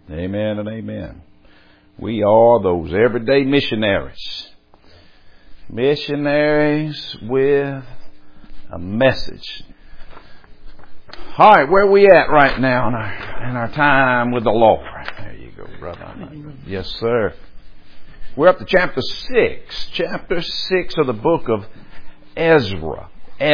Amen and amen. We are those everyday missionaries. Missionaries with a message. All right, where are we at right now in our time with the Lord? There you go, brother. Yes, sir. We're up to chapter 6. Chapter 6 of the book of Ezra.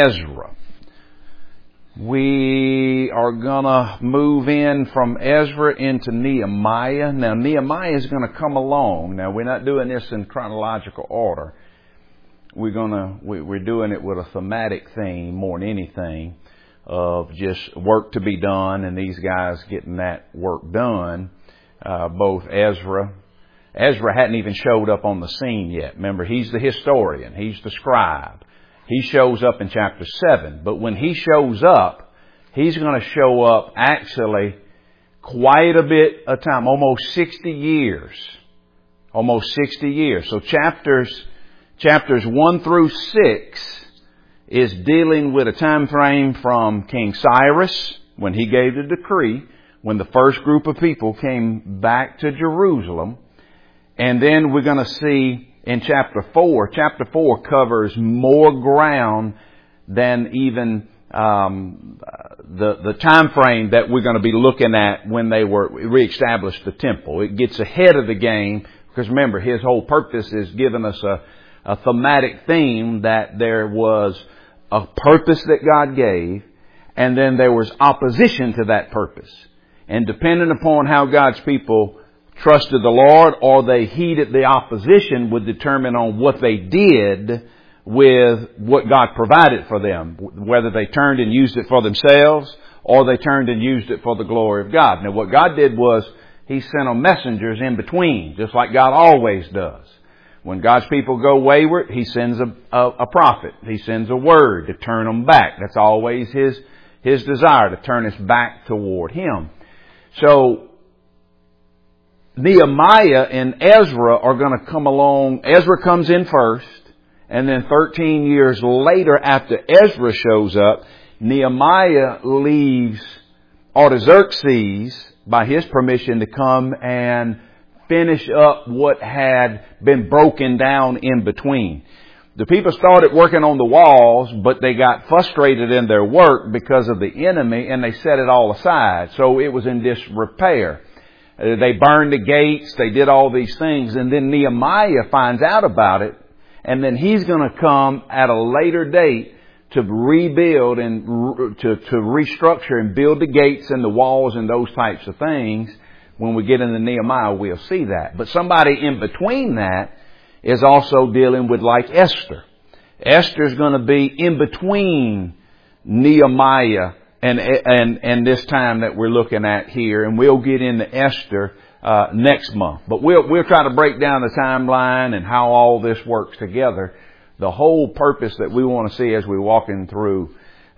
We are going to move in from Ezra into Nehemiah. Now, Nehemiah is going to come along. Now, we're not doing this in chronological order. We're doing it with a thematic theme more than anything of just work to be done and these guys getting that work done. Both Ezra hadn't even showed up on the scene yet. Remember, he's the historian. He's the scribe. He shows up in chapter 7. But when he shows up, he's going to show up actually quite a bit of time, almost 60 years. So chapters 1 through 6 is dealing with a time frame from King Cyrus, when he gave the decree, when the first group of people came back to Jerusalem. And then we're going to see in chapter 4 covers more ground than even the time frame that we're going to be looking at when they were reestablished the temple. It gets ahead of the game because remember, his whole purpose is giving us a thematic theme that there was a purpose that God gave, and then there was opposition to that purpose. And depending upon how God's people trusted the Lord or they heeded the opposition would determine on what they did with what God provided for them, whether they turned and used it for themselves or they turned and used it for the glory of God. Now, what God did was He sent them messengers in between, just like God always does. When God's people go wayward, He sends a prophet. He sends a word to turn them back. That's always His desire, to turn us back toward Him. So, Nehemiah and Ezra are going to come along. Ezra comes in first, and then 13 years later, after Ezra shows up, Nehemiah leaves Artaxerxes, by his permission, to come and finish up what had been broken down in between. The people started working on the walls, but they got frustrated in their work because of the enemy, and they set it all aside. So it was in disrepair. They burned the gates. They did all these things. And then Nehemiah finds out about it. And then he's going to come at a later date to rebuild and to restructure and build the gates and the walls and those types of things. When we get into Nehemiah, we'll see that. But somebody in between that is also dealing with like Esther. Esther's going to be in between Nehemiah and this time that we're looking at here, and we'll get into Esther next month. But we'll try to break down the timeline and how all this works together. The whole purpose that we want to see as we're walking through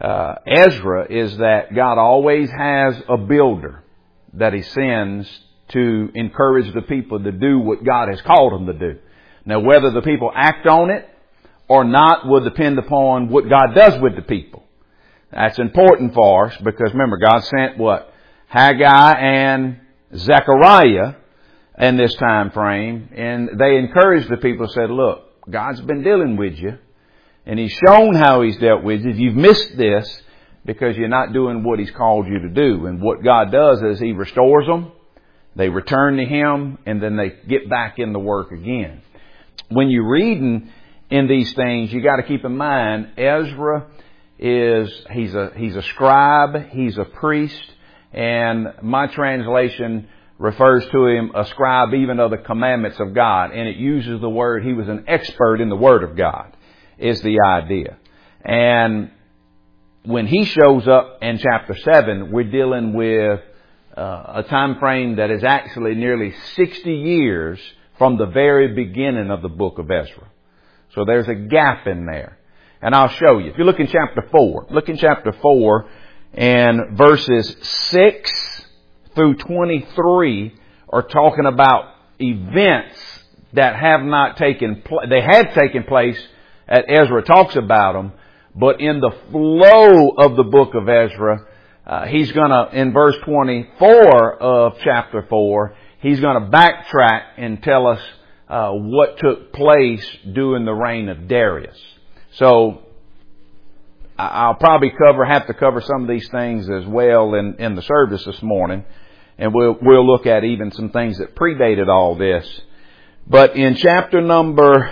Ezra is that God always has a builder that He sends to encourage the people to do what God has called them to do. Now, whether the people act on it or not will depend upon what God does with the people. That's important for us because remember, God sent what? Haggai and Zechariah in this time frame, and they encouraged the people, said, look, God's been dealing with you, and He's shown how He's dealt with you. You've missed this because you're not doing what He's called you to do. And what God does is He restores them, they return to Him, and then they get back in the work again. When you're reading in these things, you got to keep in mind, Ezra he's a scribe, he's a priest, and my translation refers to him a scribe even of the commandments of God, and it uses the word, he was an expert in the Word of God, is the idea. And when he shows up in chapter 7, we're dealing with a time frame that is actually nearly 60 years from the very beginning of the book of Ezra. So there's a gap in there. And I'll show you. If you look in chapter 4, and verses 6 through 23 are talking about events that have not taken place. They had taken place as Ezra talks about them, but in the flow of the book of Ezra, he's gonna, in verse 24 of chapter 4, he's gonna backtrack and tell us, what took place during the reign of Darius. So, I'll probably have to cover some of these things as well in the service this morning. And we'll look at even some things that predated all this. But in chapter number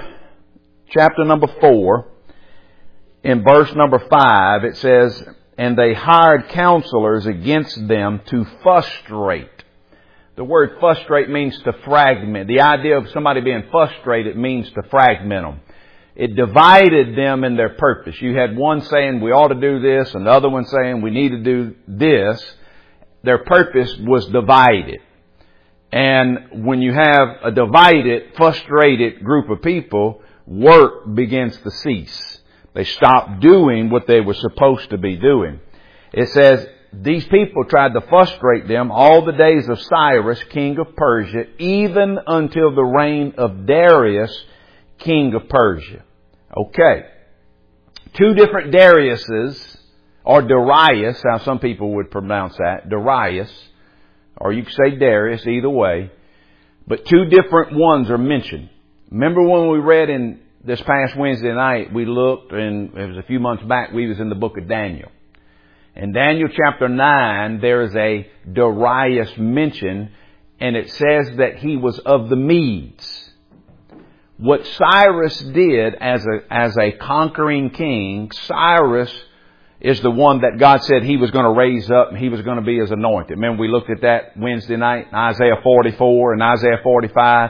4, in verse number 5, it says, "And they hired counselors against them to frustrate." The word frustrate means to fragment. The idea of somebody being frustrated means to fragment them. It divided them in their purpose. You had one saying we ought to do this, and the other one saying we need to do this. Their purpose was divided. And when you have a divided, frustrated group of people, work begins to cease. They stop doing what they were supposed to be doing. It says, these people tried to frustrate them all the days of Cyrus, king of Persia, even until the reign of Darius, king of Persia. Okay. Two different Dariuses, or Darius, how some people would pronounce that, Darius, or you could say Darius, either way. But two different ones are mentioned. Remember when we read in this past Wednesday night, we looked, and it was a few months back, we was in the book of Daniel. In Daniel chapter 9, there is a Darius mentioned, and it says that he was of the Medes. What Cyrus did as a conquering king, Cyrus is the one that God said he was going to raise up and he was going to be his anointed. Remember we looked at that Wednesday night, Isaiah 44 and Isaiah 45.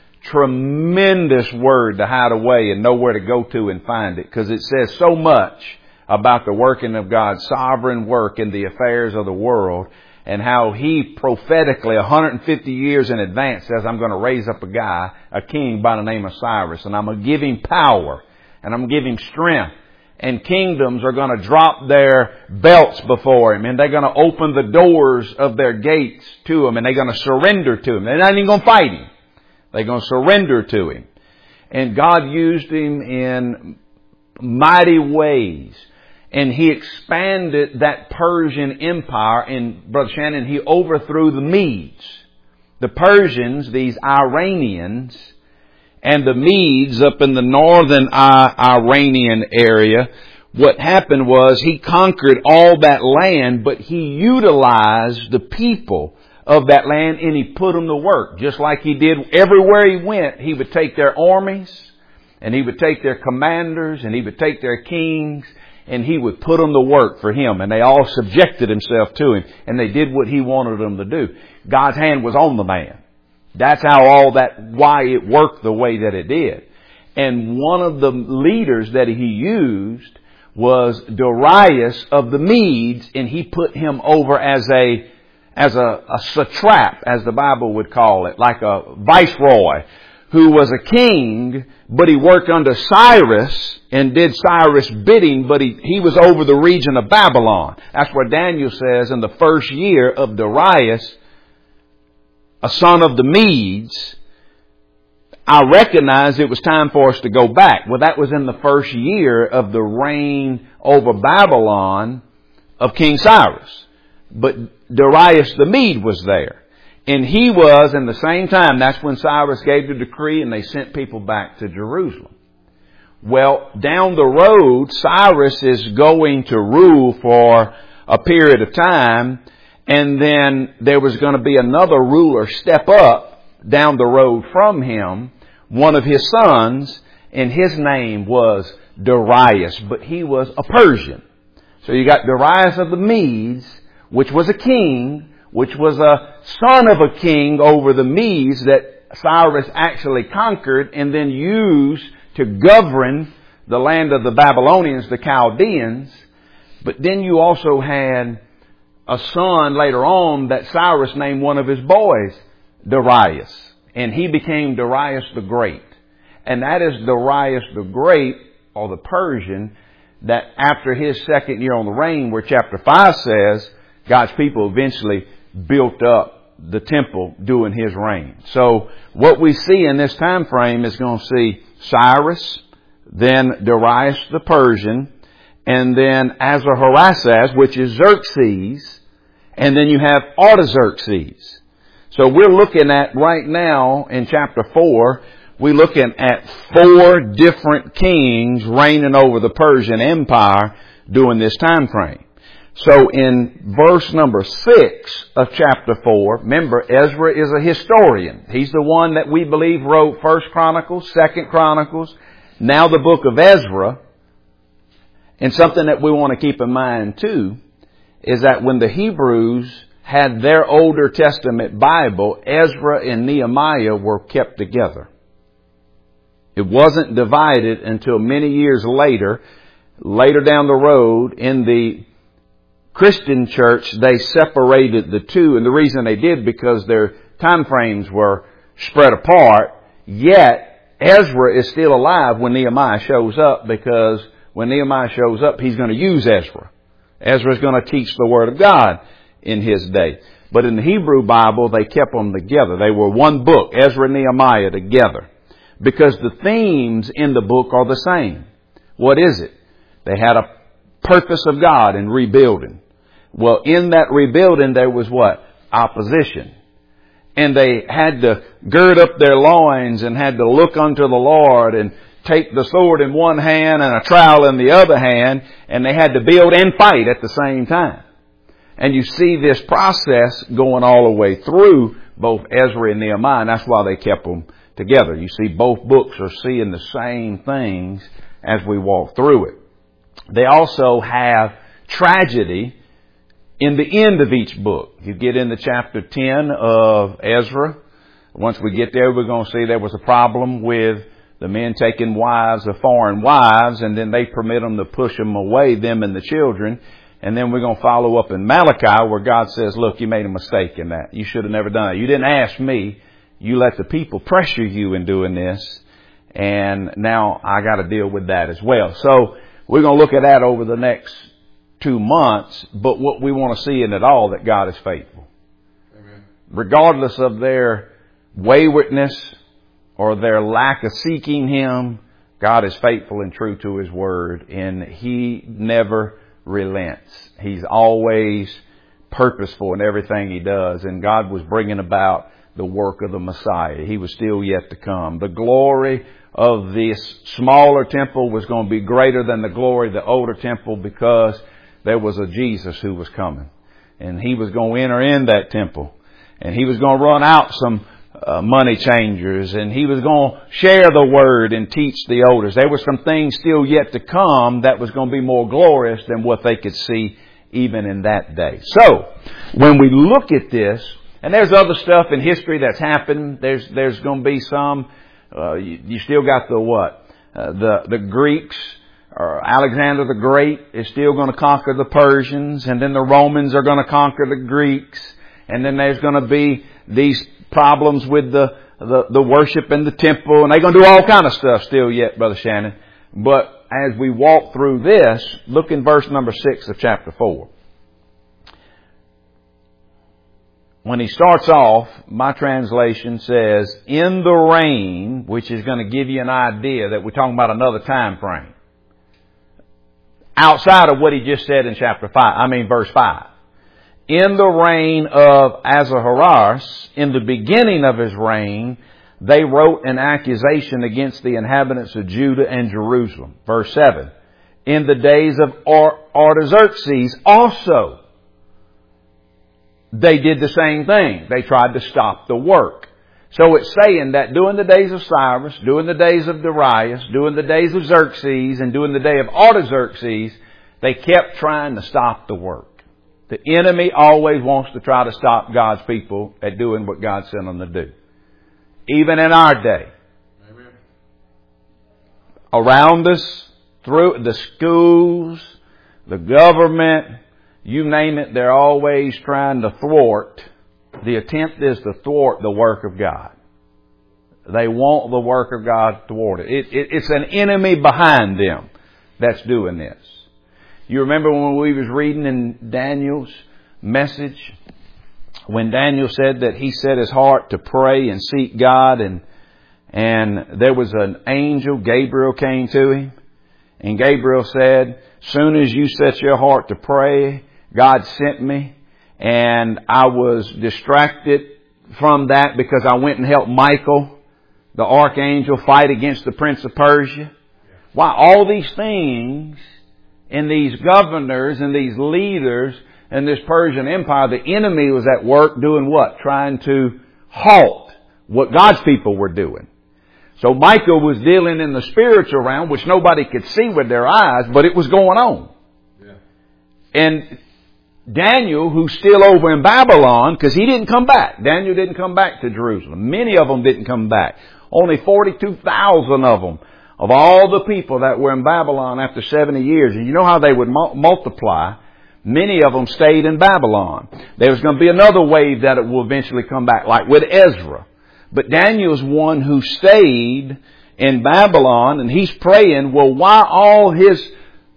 Tremendous word to hide away and know where to go to and find it, because it says so much about the working of God's sovereign work in the affairs of the world, and how he prophetically 150 years in advance says, I'm going to raise up a king by the name of Cyrus, and I'm going to give him power, and I'm going to give him strength, and kingdoms are going to drop their belts before him, and they're going to open the doors of their gates to him, and they're going to surrender to him. They're not even going to fight him. They're going to surrender to him. And God used him in mighty ways. And he expanded that Persian empire. And Brother Shannon, he overthrew the Medes. The Persians, these Iranians, and the Medes up in the northern Iranian area, what happened was he conquered all that land, but he utilized the people of that land and he put them to work. Just like he did everywhere he went, he would take their armies and he would take their commanders and he would take their kings and he would put them to work for him, and they all subjected themselves to him, and they did what he wanted them to do. God's hand was on the man. That's how why it worked the way that it did. And one of the leaders that he used was Darius of the Medes, and he put him over as a satrap, as the Bible would call it, like a viceroy, who was a king, but he worked under Cyrus and did Cyrus' bidding, but he was over the region of Babylon. That's where Daniel says in the first year of Darius, a son of the Medes, I recognized it was time for us to go back. Well, that was in the first year of the reign over Babylon of King Cyrus. But Darius the Mede was there. And he was, in the same time, that's when Cyrus gave the decree and they sent people back to Jerusalem. Well, down the road, Cyrus is going to rule for a period of time, and then there was going to be another ruler step up down the road from him, one of his sons, and his name was Darius, but he was a Persian. So you got Darius of the Medes, which was a king, which was a son of a king over the Medes that Cyrus actually conquered and then used to govern the land of the Babylonians, the Chaldeans. But then you also had a son later on that Cyrus named one of his boys Darius. And he became Darius the Great. And that is Darius the Great, or the Persian, that after his second year on the reign, where chapter 5 says God's people eventually built up the temple during his reign. So what we see in this time frame is going to see Cyrus, then Darius the Persian, and then Ahasuerus, which is Xerxes, and then you have Artaxerxes. So we're looking at right now in chapter 4, we're looking at 4 different kings reigning over the Persian Empire during this time frame. So in verse number 6 of chapter 4, remember Ezra is a historian. He's the one that we believe wrote 1st Chronicles, 2nd Chronicles, now the book of Ezra. And something that we want to keep in mind too is that when the Hebrews had their Older Testament Bible, Ezra and Nehemiah were kept together. It wasn't divided until many years later down the road in the Christian church, they separated the two. And the reason they did, because their time frames were spread apart. Yet, Ezra is still alive when Nehemiah shows up, because when Nehemiah shows up, he's going to use Ezra. Ezra is going to teach the Word of God in his day. But in the Hebrew Bible, they kept them together. They were one book, Ezra and Nehemiah together. Because the themes in the book are the same. What is it? They had a purpose of God in rebuilding. Well, in that rebuilding, there was what? Opposition. And they had to gird up their loins and had to look unto the Lord and take the sword in one hand and a trowel in the other hand. And they had to build and fight at the same time. And you see this process going all the way through both Ezra and Nehemiah. And that's why they kept them together. You see, both books are seeing the same things as we walk through it. They also have tragedy in the end of each book. You get into chapter 10 of Ezra. Once we get there, we're going to see there was a problem with the men taking wives of foreign wives, and then they permit them to push them away, them and the children. And then we're going to follow up in Malachi where God says, look, you made a mistake in that. You should have never done it. You didn't ask me. You let the people pressure you in doing this. And now I got to deal with that as well. So we're going to look at that over the next 2 months, but what we want to see in it all, that God is faithful. Amen. Regardless of their waywardness or their lack of seeking Him, God is faithful and true to His Word, and He never relents. He's always purposeful in everything He does, and God was bringing about the work of the Messiah. He was still yet to come. The glory of this smaller temple was going to be greater than the glory of the older temple, because there was a Jesus who was coming, and He was going to enter in that temple, and He was going to run out some money changers, and He was going to share the Word and teach the elders. There were some things still yet to come that was going to be more glorious than what they could see even in that day. So, when we look at this, and there's other stuff in history that's happened. There's going to be some. You still got the what? The Greeks, or Alexander the Great is still going to conquer the Persians, and then the Romans are going to conquer the Greeks, and then there's going to be these problems with the worship in the temple, and they're going to do all kind of stuff still yet, Brother Shannon. But as we walk through this, look in verse number 6 of chapter 4. When he starts off, my translation says, in the reign, which is going to give you an idea that we're talking about another time frame. Outside of what he just said in verse 5. In the reign of Ahasuerus, in the beginning of his reign, they wrote an accusation against the inhabitants of Judah and Jerusalem. Verse 7. In the days of Artaxerxes also, they did the same thing. They tried to stop the work. So it's saying that during the days of Cyrus, during the days of Darius, during the days of Xerxes, and during the day of Artaxerxes, they kept trying to stop the work. The enemy always wants to try to stop God's people at doing what God sent them to do. Even in our day. Amen. Around us, through the schools, the government, you name it, they're always trying to thwart. The attempt is to thwart the work of God. They want the work of God thwarted. It's an enemy behind them that's doing this. You remember when we was reading in Daniel's message, when Daniel said that he set his heart to pray and seek God, and there was an angel, Gabriel, came to him, and Gabriel said, soon as you set your heart to pray, God sent me, and I was distracted from that because I went and helped Michael, the archangel, fight against the prince of Persia. Why, all these things and these governors and these leaders in this Persian Empire, the enemy was at work doing what? Trying to halt what God's people were doing. So Michael was dealing in the spiritual realm, which nobody could see with their eyes, but it was going on. Yeah. And Daniel, who's still over in Babylon, because he didn't come back. Daniel didn't come back to Jerusalem. Many of them didn't come back. Only 42,000 of them, of all the people that were in Babylon after 70 years. And you know how they would multiply. Many of them stayed in Babylon. There was going to be another wave that it will eventually come back, like with Ezra. But Daniel's one who stayed in Babylon, and he's praying, well, why all his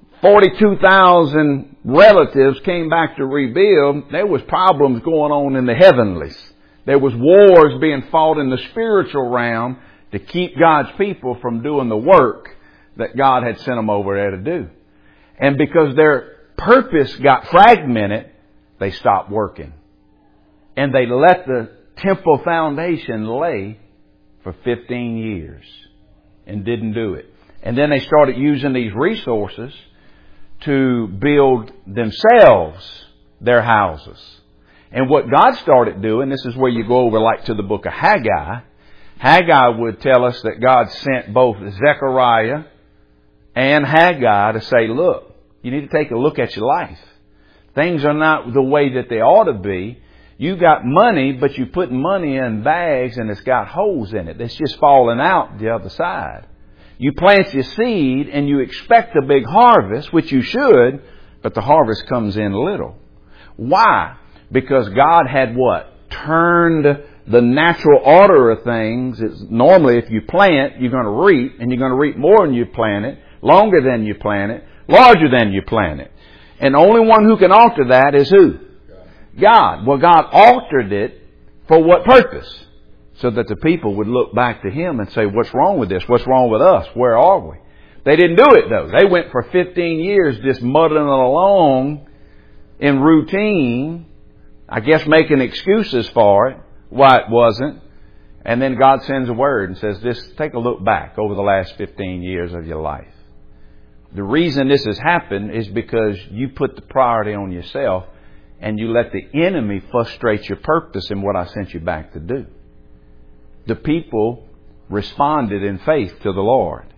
42,000 relatives came back to rebuild? There was problems going on in the heavenlies. There was wars being fought in the spiritual realm to keep God's people from doing the work that God had sent them over there to do. And because their purpose got fragmented, they stopped working. And they let the temple foundation lay for 15 years and didn't do it. And then they started using these resources to build themselves their houses. And what God started doing, this is where you go over like to the book of Haggai. Haggai would tell us that God sent both Zechariah and Haggai to say, look, you need to take a look at your life. Things are not the way that they ought to be. You got money, but you put money in bags and it's got holes in it. It's just falling out the other side. You plant your seed and you expect a big harvest, which you should, but the harvest comes in little. Why? Because God had what? Turned the natural order of things. It's normally if you plant, you're going to reap, and you're going to reap more than you planted, longer than you planted, larger than you planted. And the only one who can alter that is who? God. Well, God altered it for what purpose? So that the people would look back to Him and say, what's wrong with this? What's wrong with us? Where are we? They didn't do it though. They went for 15 years just muddling along in routine, I guess making excuses for it, why it wasn't. And then God sends a word and says, just take a look back over the last 15 years of your life. The reason this has happened is because you put the priority on yourself and you let the enemy frustrate your purpose in what I sent you back to do. The people responded in faith to the Lord.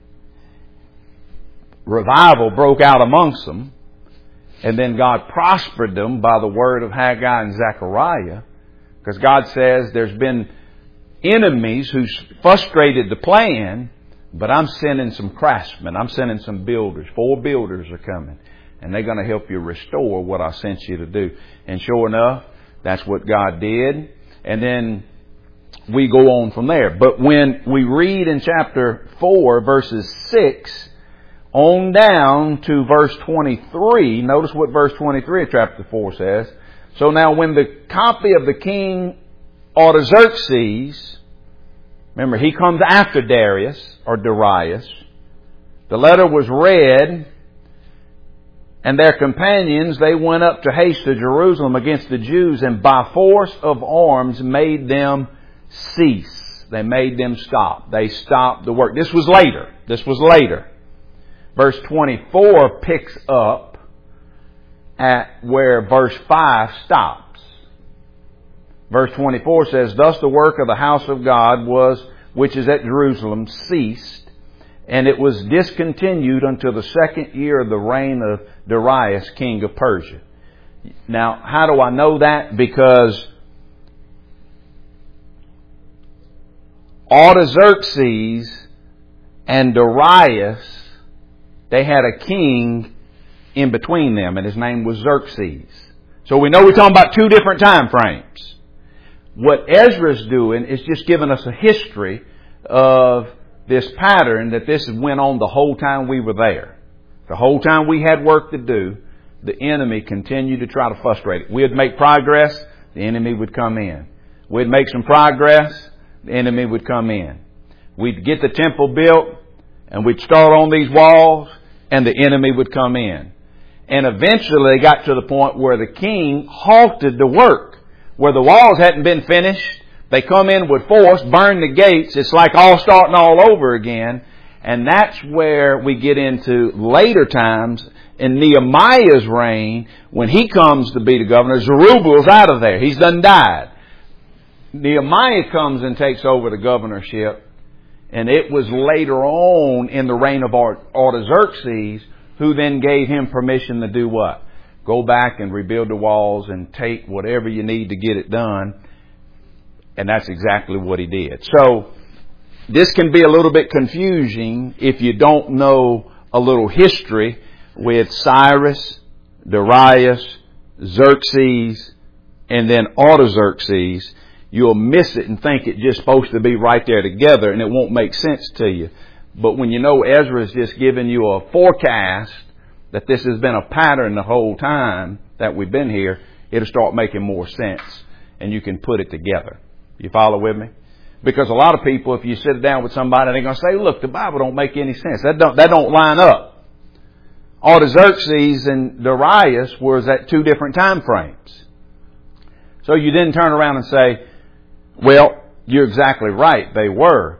Revival broke out amongst them. And then God prospered them by the word of Haggai and Zechariah. Because God says there's been enemies who frustrated the plan, but I'm sending some craftsmen. I'm sending some builders. 4 builders are coming. And they're going to help you restore what I sent you to do. And sure enough, that's what God did. And then we go on from there. But when we read in chapter 4, verses 6 on down to verse 23, notice what verse 23 of chapter 4 says. So now when the copy of the king Artaxerxes, remember he comes after Darius or Darius, the letter was read, and their companions, they went up to haste to Jerusalem against the Jews, and by force of arms made them cease. They made them stop. They stopped the work. This was later. Verse 24 picks up at where verse 5 stops. Verse 24 says, thus the work of the house of God which is at Jerusalem, ceased, and it was discontinued until the 2nd year of the reign of Darius, king of Persia. Now, how do I know that? Because Artaxerxes and Darius, they had a king in between them, and his name was Xerxes. So we know we're talking about 2 different time frames. What Ezra's doing is just giving us a history of this pattern that this went on the whole time we were there. The whole time we had work to do, the enemy continued to try to frustrate it. We'd make progress, the enemy would come in. We'd make some progress, the enemy would come in. We'd get the temple built, and we'd start on these walls, and the enemy would come in. And eventually they got to the point where the king halted the work, where the walls hadn't been finished. They come in with force, burn the gates. It's like all starting all over again. And that's where we get into later times in Nehemiah's reign, when he comes to be the governor. Zerubbabel's out of there. He's done died. Nehemiah comes and takes over the governorship. And it was later on in the reign of Artaxerxes who then gave him permission to do what? Go back and rebuild the walls and take whatever you need to get it done. And that's exactly what he did. So this can be a little bit confusing if you don't know a little history with Cyrus, Darius, Xerxes, and then Artaxerxes. You'll miss it and think it's just supposed to be right there together, and it won't make sense to you. But when you know Ezra is just giving you a forecast that this has been a pattern the whole time that we've been here, it'll start making more sense, and you can put it together. You follow with me? Because a lot of people, if you sit down with somebody, they're going to say, look, the Bible don't make any sense. That don't line up. Artaxerxes and Darius was at two different time frames. So you didn't turn around and say, well, you're exactly right, they were.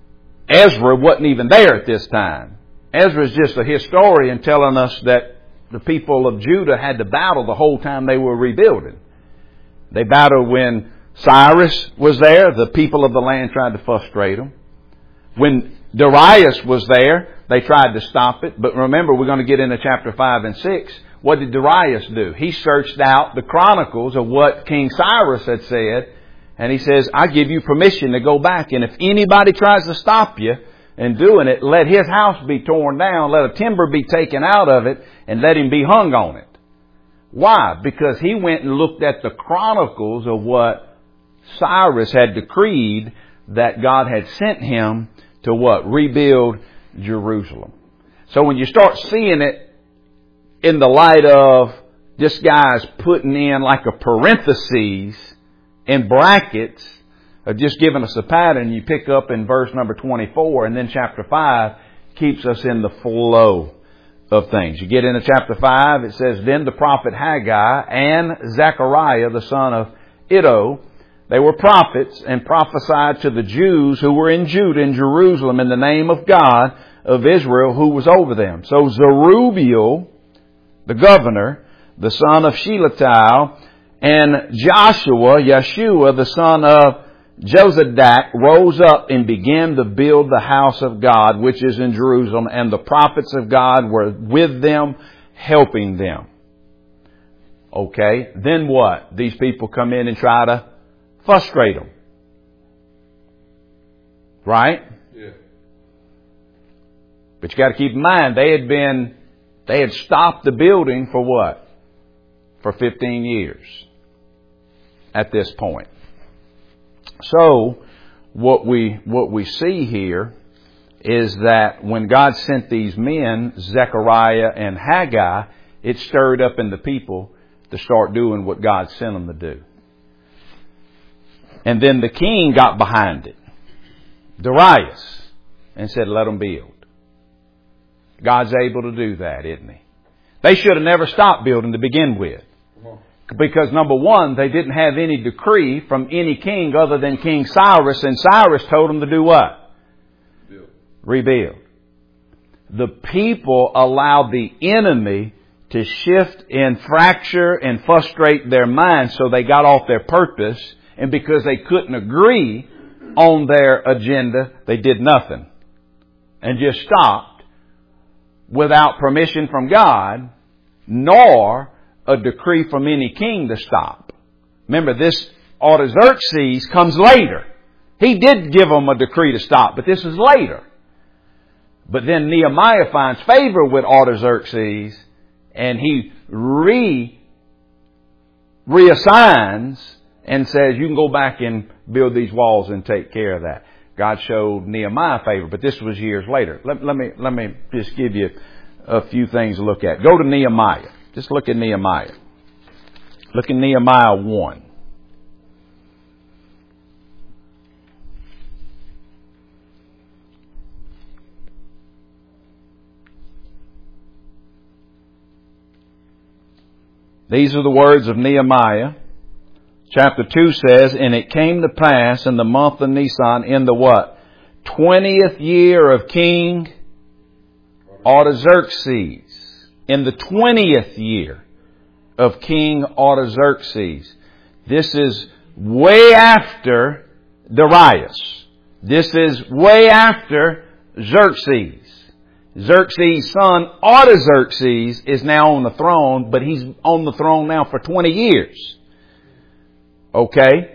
Ezra wasn't even there at this time. Ezra is just a historian telling us that the people of Judah had to battle the whole time they were rebuilding. They battled when Cyrus was there. The people of the land tried to frustrate them. When Darius was there, they tried to stop it. But remember, we're going to get into chapter 5 and 6. What did Darius do? He searched out the chronicles of what King Cyrus had said. And he says, I give you permission to go back. And if anybody tries to stop you in doing it, let his house be torn down, let a timber be taken out of it, and let him be hung on it. Why? Because he went and looked at the chronicles of what Cyrus had decreed that God had sent him to what? Rebuild Jerusalem. So when you start seeing it in the light of this guy's putting in like a parentheses in brackets, of just giving us a pattern, you pick up in verse number 24, and then chapter 5 keeps us in the flow of things. You get into chapter 5, it says, Then the prophet Haggai and Zechariah, the son of Iddo, they were prophets and prophesied to the Jews who were in Judah and Jerusalem in the name of God of Israel who was over them. So Zerubbabel, the governor, the son of Shealtiel, and Yeshua, the son of Jozadak, rose up and began to build the house of God, which is in Jerusalem, and the prophets of God were with them, helping them. Okay, then what? These people come in and try to frustrate them. Right? Yeah. But you got to keep in mind, they had stopped the building for what? For 15 years at this point. So what we see here is that when God sent these men, Zechariah and Haggai, it stirred up in the people to start doing what God sent them to do. And then the king got behind it, Darius, and said, let them build. God's able to do that, isn't he? They should have never stopped building to begin with. Because number one, they didn't have any decree from any king other than King Cyrus, and Cyrus told them to do what? Rebuild. The people allowed the enemy to shift and fracture and frustrate their minds, so they got off their purpose, and because they couldn't agree on their agenda, they did nothing and just stopped without permission from God, nor a decree from any king to stop. Remember, this Artaxerxes comes later. He did give them a decree to stop, but this is later. But then Nehemiah finds favor with Artaxerxes, and he reassigns and says, you can go back and build these walls and take care of that. God showed Nehemiah favor, but this was years later. Let me just give you a few things to look at. Go to Nehemiah. Just look at Nehemiah. Look at Nehemiah 1. These are the words of Nehemiah. Chapter 2 says, and it came to pass in the month of Nisan, in the what? 20th year of King Artaxerxes. In the 20th year of King Artaxerxes. This is way after Darius. This is way after Xerxes. Xerxes' son Artaxerxes is now on the throne, but he's on the throne now for 20 years. Okay?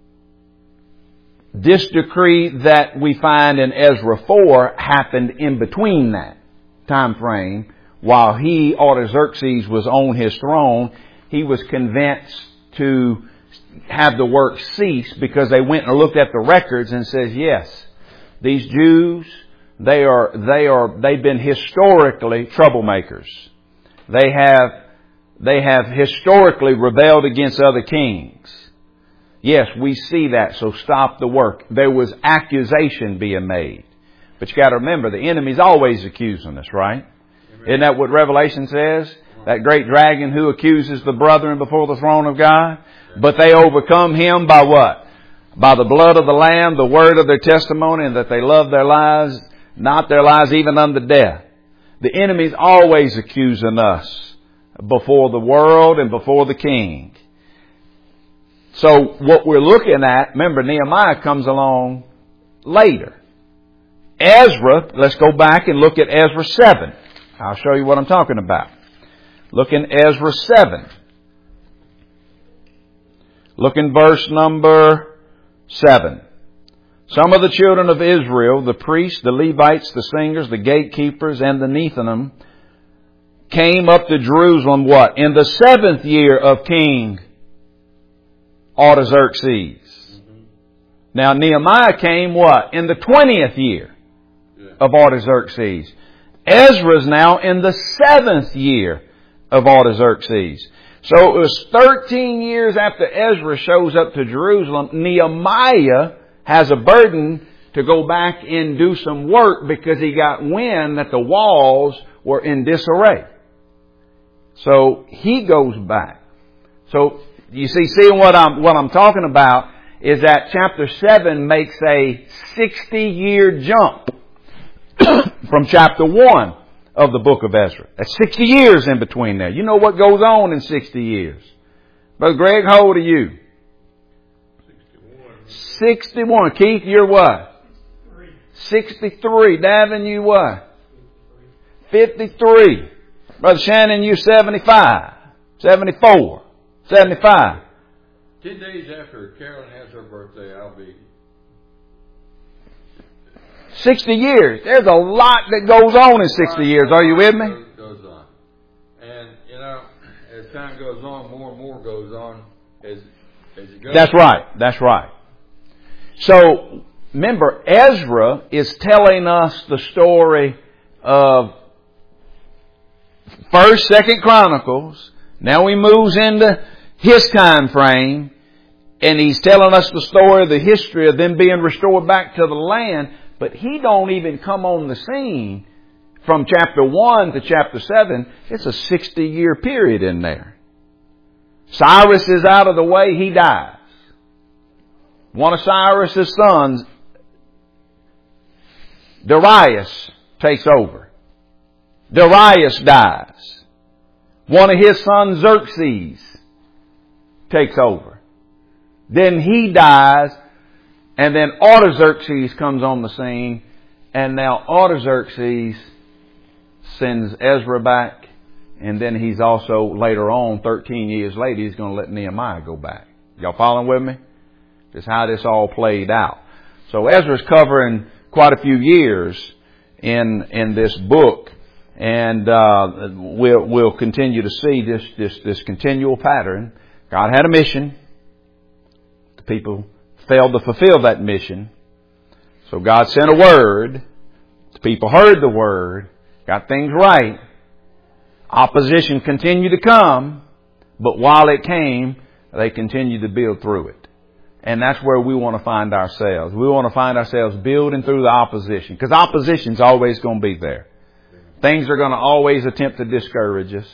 This decree that we find in Ezra 4 happened in between that time frame. While Artaxerxes, was on his throne, he was convinced to have the work cease because they went and looked at the records and says, yes, these Jews, they've been historically troublemakers. They have historically rebelled against other kings. Yes, we see that, so stop the work. There was accusation being made. But you got to remember, the enemy's always accusing us, right? Amen. Isn't that what Revelation says? That great dragon who accuses the brethren before the throne of God. But they overcome him by what? By the blood of the Lamb, the word of their testimony, and that they love their lives, not their lives even unto death. The enemy's always accusing us before the world and before the king. So what we're looking at, remember, Nehemiah comes along later. Ezra, let's go back and look at Ezra 7. I'll show you what I'm talking about. Look in Ezra 7. Look in verse number 7. Some of the children of Israel, the priests, the Levites, the singers, the gatekeepers, and the Nethinim, came up to Jerusalem, what? In the 7th year of King Artaxerxes. Now Nehemiah came what? In the 20th year of Artaxerxes. Ezra's now in the 7th year of Artaxerxes. So it was 13 years after Ezra shows up to Jerusalem. Nehemiah has a burden to go back and do some work because he got wind that the walls were in disarray. So he goes back. So you see what I'm talking about is that chapter 7 makes a 60-year jump from chapter 1 of the book of Ezra. That's 60 years in between there. You know what goes on in 60 years. Brother Greg, how old are you? 61. Keith, you're what? 63. Davin, you what? 53. Brother Shannon, you 75. 74. 75. 10 days after Carolyn has her birthday, I'll be 60 years. There's a lot that goes on in 60 years. Are you with me? Goes on. And, as time goes on, more and more goes on as it goes. That's right. That's right. So, remember, Ezra is telling us the story of 1st, 2nd Chronicles. Now he moves into his time frame, and he's telling us the story of the history of them being restored back to the land. But he don't even come on the scene from chapter 1 to chapter 7. It's a 60-year period in there. Cyrus is out of the way. He dies. One of Cyrus's sons, Darius, takes over. Darius dies. One of his sons, Xerxes, takes over. Then he dies. And then Artaxerxes comes on the scene, and now Artaxerxes sends Ezra back, and then he's also later on, 13 years later, he's going to let Nehemiah go back. Y'all following with me? Just how this all played out. So Ezra's covering quite a few years in this book, and we'll continue to see this continual pattern. God had a mission. The people failed to fulfill that mission. So God sent a word. The people heard the word, got things right. Opposition continued to come, but while it came, they continued to build through it. And that's where we want to find ourselves. We want to find ourselves building through the opposition, because opposition's always going to be there. Things are going to always attempt to discourage us.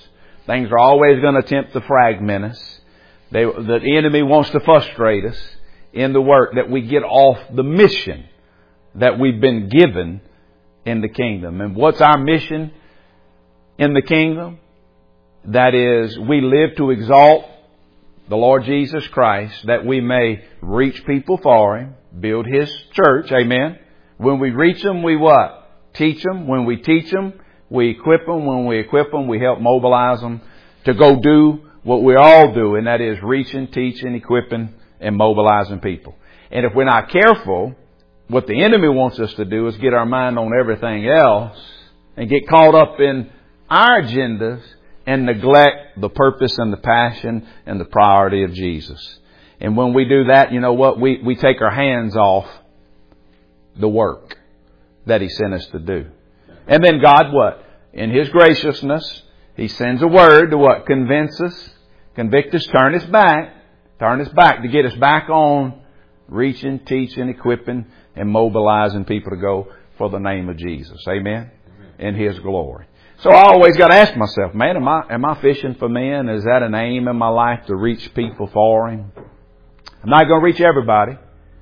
Things are always going to attempt to fragment us. The enemy wants to frustrate us in the work, that we get off the mission that we've been given in the kingdom. And what's our mission in the kingdom? That is, we live to exalt the Lord Jesus Christ, that we may reach people for Him, build His church. Amen. When we reach them, we what? Teach them. When we teach them, we equip them. When we equip them, we help mobilize them to go do what we all do, and that is reaching, teaching, equipping, and mobilizing people. And if we're not careful, what the enemy wants us to do is get our mind on everything else and get caught up in our agendas and neglect the purpose and the passion and the priority of Jesus. And when we do that, you know what? We take our hands off the work that He sent us to do. And then God, what? In His graciousness, He sends a word to what? Convince us, convict us, turn us back to get us back on reaching, teaching, equipping, and mobilizing people to go for the name of Jesus. Amen? In His glory. So I always got to ask myself, man, am I fishing for men? Is that an aim in my life to reach people for Him? I'm not going to reach everybody.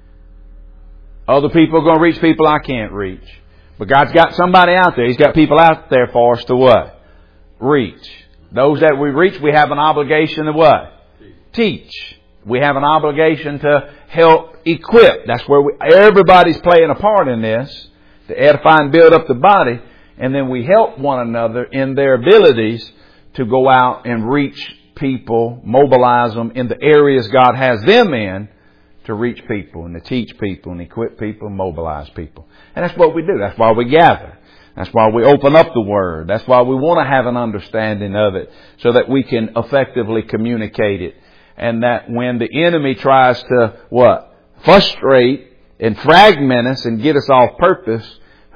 Other people are going to reach people I can't reach. But God's got somebody out there. He's got people out there for us to what? Reach. Those that we reach, we have an obligation to what? Teach. We have an obligation to help equip. That's where everybody's playing a part in this, to edify and build up the body. And then we help one another in their abilities to go out and reach people, mobilize them in the areas God has them in, to reach people and to teach people and equip people and mobilize people. And that's what we do. That's why we gather. That's why we open up the Word. That's why we want to have an understanding of it, so that we can effectively communicate it. And that when the enemy tries to what? Frustrate and fragment us and get us off purpose,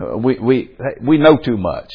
we know too much.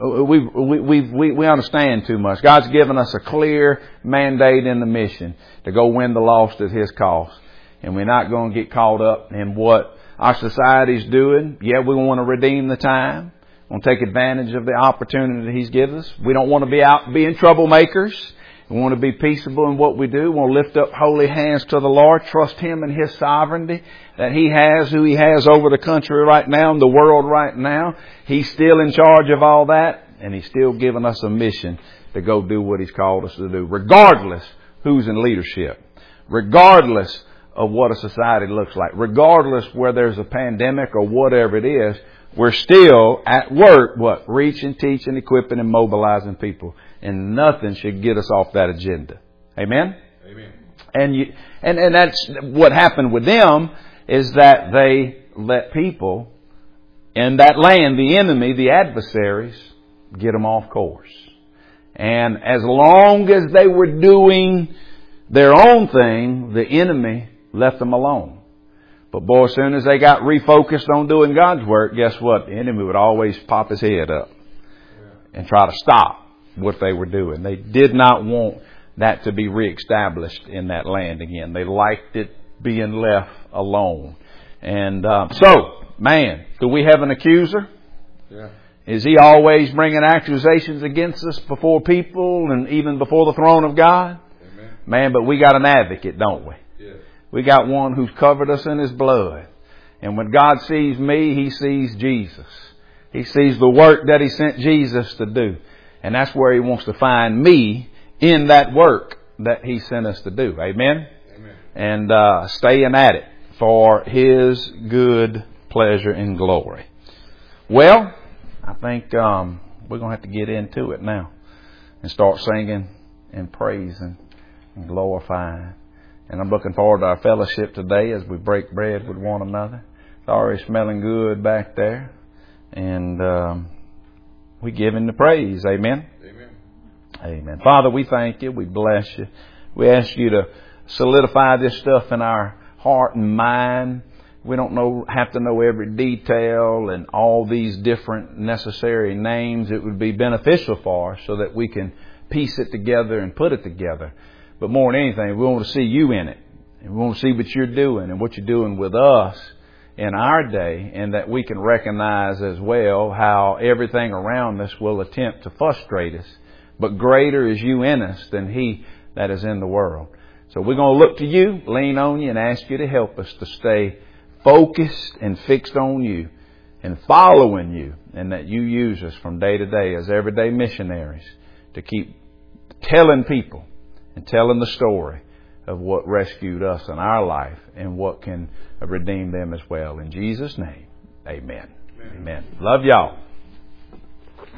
We understand too much. God's given us a clear mandate in the mission to go win the lost at His cost. And we're not going to get caught up in what our society's doing. Yeah, we want to redeem the time. We want to take advantage of the opportunity He's given us. We don't want to be out being troublemakers. We want to be peaceable in what we do. We want to lift up holy hands to the Lord. Trust Him in His sovereignty, that He has who He has over the country right now and the world right now. He's still in charge of all that. And He's still giving us a mission to go do what He's called us to do, regardless who's in leadership, regardless of what a society looks like, regardless where there's a pandemic or whatever it is. We're still at work, what? Reaching, teaching, equipping, and mobilizing people. And nothing should get us off that agenda. Amen? Amen. And that's what happened with them, is that they let people in that land, the enemy, the adversaries, get them off course. And as long as they were doing their own thing, the enemy left them alone. But boy, as soon as they got refocused on doing God's work, guess what? The enemy would always pop his head up and try to stop what they were doing. They did not want that to be reestablished in that land again. They liked it being left alone. And so, man, do we have an accuser? Yeah. Is he always bringing accusations against us before people and even before the throne of God? Amen. Man, but we got an advocate, don't we? Yeah. We got one who's covered us in His blood. And when God sees me, He sees Jesus. He sees the work that He sent Jesus to do. And that's where He wants to find me, in that work that He sent us to do. Amen? Amen. And staying at it for His good pleasure and glory. Well, I think we're going to have to get into it now and start singing and praising and glorifying. And I'm looking forward to our fellowship today as we break bread with one another. It's already smelling good back there. And we give Him the praise. Amen? Amen. Amen. Father, we thank You. We bless You. We ask You to solidify this stuff in our heart and mind. We don't have to know every detail and all these different necessary names. It would be beneficial for us so that we can piece it together and put it together. But more than anything, we want to see You in it. And we want to see what You're doing and what You're doing with us in our day, and that we can recognize as well how everything around us will attempt to frustrate us. But greater is you in us than he that is in the world. So we're going to look to you, lean on you, and ask you to help us to stay focused and fixed on you and following you, and that you use us from day to day as everyday missionaries to keep telling people and telling the story of what rescued us in our life and what can redeem them as well. In Jesus' name, amen. Amen. Love y'all.